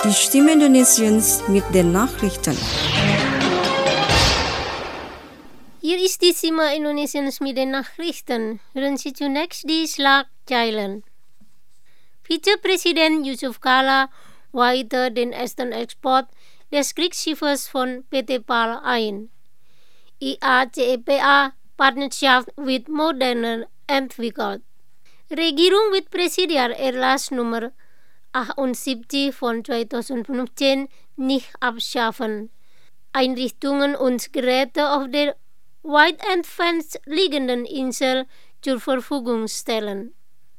Die Stimme Indonesiens mit den Nachrichten. Hier ist die Stimme Indonesiens mit den Nachrichten. Hören Sie zunächst die Schlagzeilen. Vizepresiden Yusuf Kala weiter den ersten Export des Kriegsschiffes von PT PAL ein. IACEPA Partnerschaft with Moderner entwickelt. Regierung wird Präsidialerlass Nummer 78 von 2015 nicht abschaffen. Einrichtungen und Geräte auf der weit entfernt liegenden Insel zur Verfügung stellen.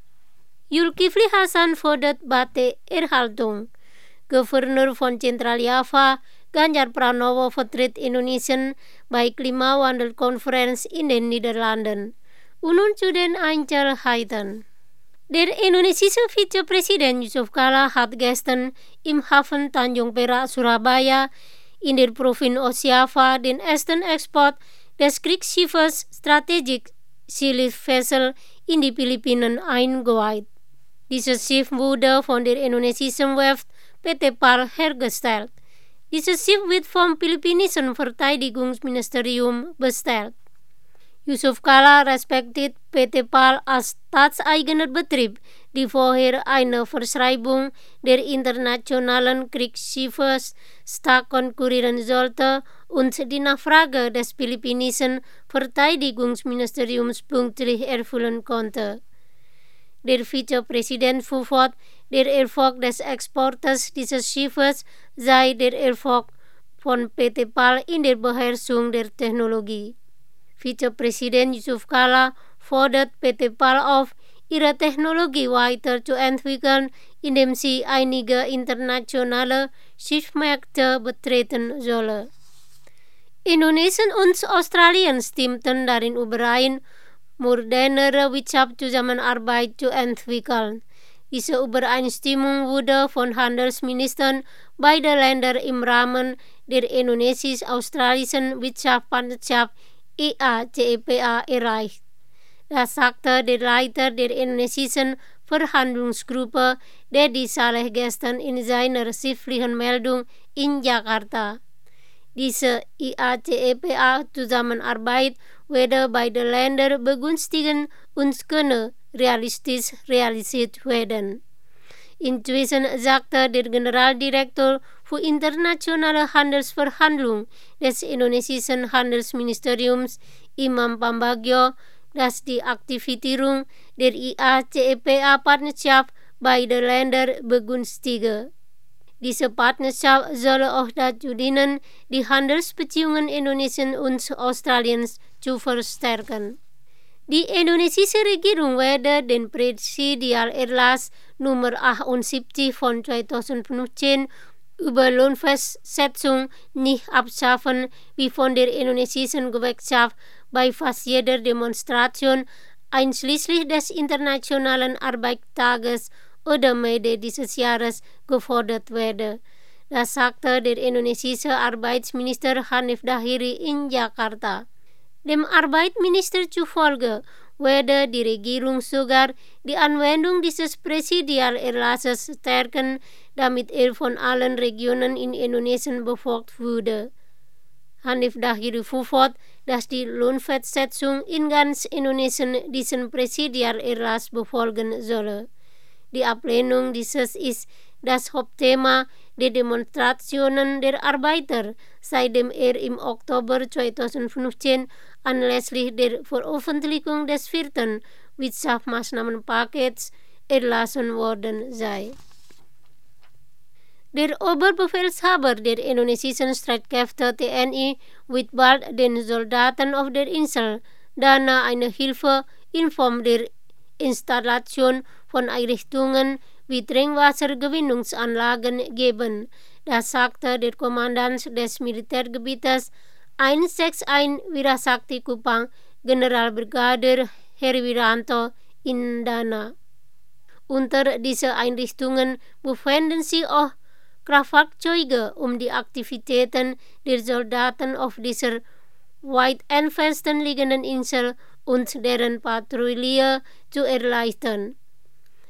Zulkifli Hasan fordert Bate-Erhaltung. Gouverneur von Zentraljava, Ganjar Pranowo vertritt Indonesien bei Klimawandelkonferenz in den Niederlanden. Und nun zu den Einzelheiten. Der indonesische Vizepräsident Yusuf Kala hat gestern im Hafen Tanjung Perak, Surabaya, in der Provinz Osjava den ersten Export des Kriegsschiffes Strategic Sea Vessel in die Philippinen eingeweiht. Dieses Schiff wurde von der indonesischen Werft PT PAL hergestellt. Dieses Schiff wird vom philippinischen Verteidigungsministerium bestellt. Yusuf Kala respektiert PT PAL als staatseigener Betrieb, die vorher eine Verschreibung der internationalen Kriegsschiffes stark konkurrieren sollte und die Nachfrage des philippinischen Verteidigungsministeriums pünktlich erfüllen konnte. Der Vizepräsident fuhr fort, der Erfolg des Exportes dieses Schiffes sei der Erfolg von PT PAL in der Beherrschung der Technologie. Vizepräsident Yusuf Kala fordert PT PAL auf, ihre Technologie weiterzuentwickeln, indem sie einige internationale Schiffsmärkte betreten solle. Indonesien und Australien stimmten darin überein, modernere Wirtschaftszusammenarbeit zu entwickeln. Diese Übereinstimmung wurde von Handelsministern beider Länder im Rahmen der indonesisch-australischen Wirtschaftspartnerschaft IACEPA erreicht. Das sagte der Leiter der indonesischen Verhandlungsgruppe, Dedi Saleh, gestern in seiner schriftlichen Meldung in Jakarta. Diese IACEPA-Zusammenarbeit werde beide Länder begünstigen und könne realistisch realisiert werden. Inzwischen sagte der Generaldirektor für internationale Handelsverhandlungen des indonesischen Handelsministeriums, Imam Pambagio, dass die Aktivierung der IACEPA-Partnerschaft beide Länder begünstige. Diese Partnerschaft solle auch dazu dienen, die Handelsbeziehungen Indonesiens und Australiens zu verstärken. Die indonesische Regierung werde den Präsidialerlass Nummer 78 von 2015 über Lohnfestsetzung nicht abschaffen, wie von der indonesischen Gewerkschaft bei fast jeder Demonstration, einschließlich des Internationalen Arbeitstages oder Mai dieses Jahres, gefordert werde. Das sagte der indonesische Arbeitsminister Hanif Dahiri in Jakarta. Dem Arbeitsminister zufolge werde die Regierung sogar die Anwendung dieses Präsidialerlasses stärken, damit er von allen Regionen in Indonesien befolgt würde. Hanif Dahiri fuhr fort, dass die Lohnfestsetzung in ganz Indonesien diesen Präsidialerlass befolgen solle. Die Ablehnung dieses ist das Hauptthema der Demonstrationen der Arbeiter, seitdem er im Oktober 2015 anlässlich der Veröffentlichung des 4. Wirtschaftsmaßnahmenpakets erlassen worden sei. Der Oberbefehlshaber der indonesischen Streitkräfte TNI wird bald den Soldaten auf der Insel Dana eine Hilfe in Form der Installation von Einrichtungen wie Trinkwassergewinnungsanlagen geben. Das sagte der Kommandant des Militärgebietes 161 Wirasakti Kupang, Generalbrigadier Heriwiranto in Dana. Unter diese Einrichtungen befinden sich auch Kraftfahrzeuge, um die Aktivitäten der Soldaten auf dieser weit entfernt liegenden Insel und deren Patrouille zu erleichtern.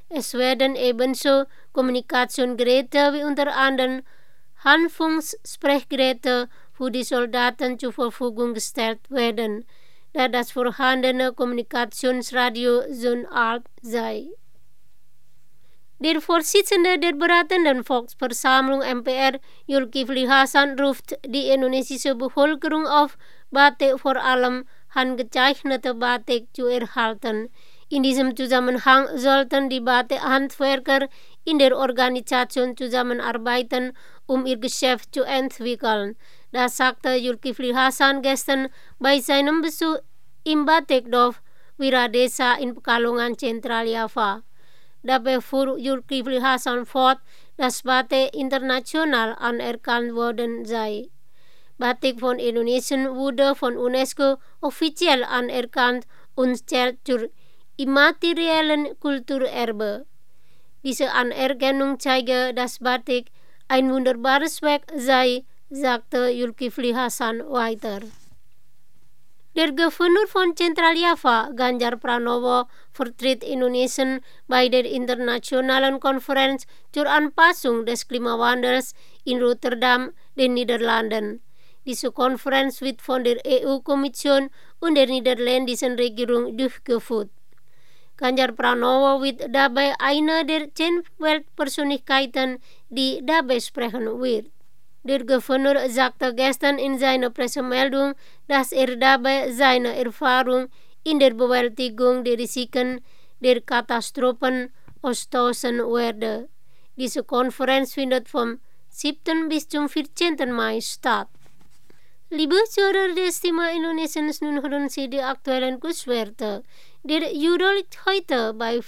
Es werden ebenso Kommunikationsgeräte wie unter anderem Handfunksprechgeräte für die Soldaten zur Verfügung gestellt werden, da das vorhandene Kommunikationsradio so alt sei. Der Vorsitzende der beratenden Volksversammlung MPR, Zulkifli Hasan, ruft die indonesische Bevölkerung auf, Batik, vor allem handgezeichnete Batik, zu erhalten. In diesem Zusammenhang sollten die Batik-Handwerker in der Organisation zusammenarbeiten, um ihr Geschäft zu entwickeln. Das sagte Zulkifli Hasan gestern bei seinem Besuch im Batikdorf Wiradesa in Pekalongan, Zentraljava. Dabei fuhr Zulkifli Hasan fort, dass Batik international anerkannt worden sei. Batik von Indonesien wurde von UNESCO offiziell anerkannt und zählt zur immateriellen Kulturerbe. Diese Anerkennung zeige, dass Batik ein wunderbares Werk sei, sagte Zulkifli Hasan weiter. Der Gouverneur von Zentraljava, Ganjar Pranowo, vertritt Indonesien bei der internationalen Konferenz zur Anpassung des Klimawandels in Rotterdam, den Niederlanden. Diese Konferenz wird von der EU-Kommission und der niederländischen Regierung durchgeführt. Ganjar Pranowo wird dabei einer der 10 Weltpersönlichkeiten, die dabei sprechen wird. Der Gouverneur sagte gestern in seiner Pressemeldung, dass dabei seine Erfahrung in der Bewältigung der Risiken der Katastrophen austauschen werde. Diese Konferenz findet vom 7. bis zum 14. Mai statt. Liebe Zuhörer des Thema Indonesiens, nun hören Sie die aktuellen Kurswerte. Der Euro liegt heute bei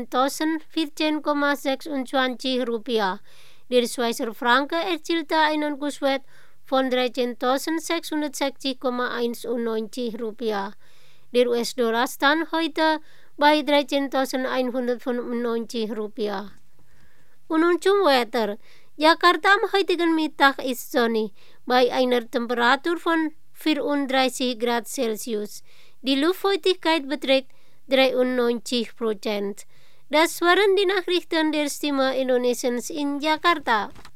15.014,26 Rupiah. Der Schweizer Franken erzielte einen Kurswert von 13.660,91 Rupiah. Der US-Dollar stand heute bei 13.195 Rupiah. Und nun zum Wetter. Jakarta am heutigen Mittag ist sonnig, bei einer Temperatur von 34 Grad Celsius. Die Luftfeuchtigkeit beträgt 93%. Das waren die Nachrichten der Stimme Indonesiens in Jakarta.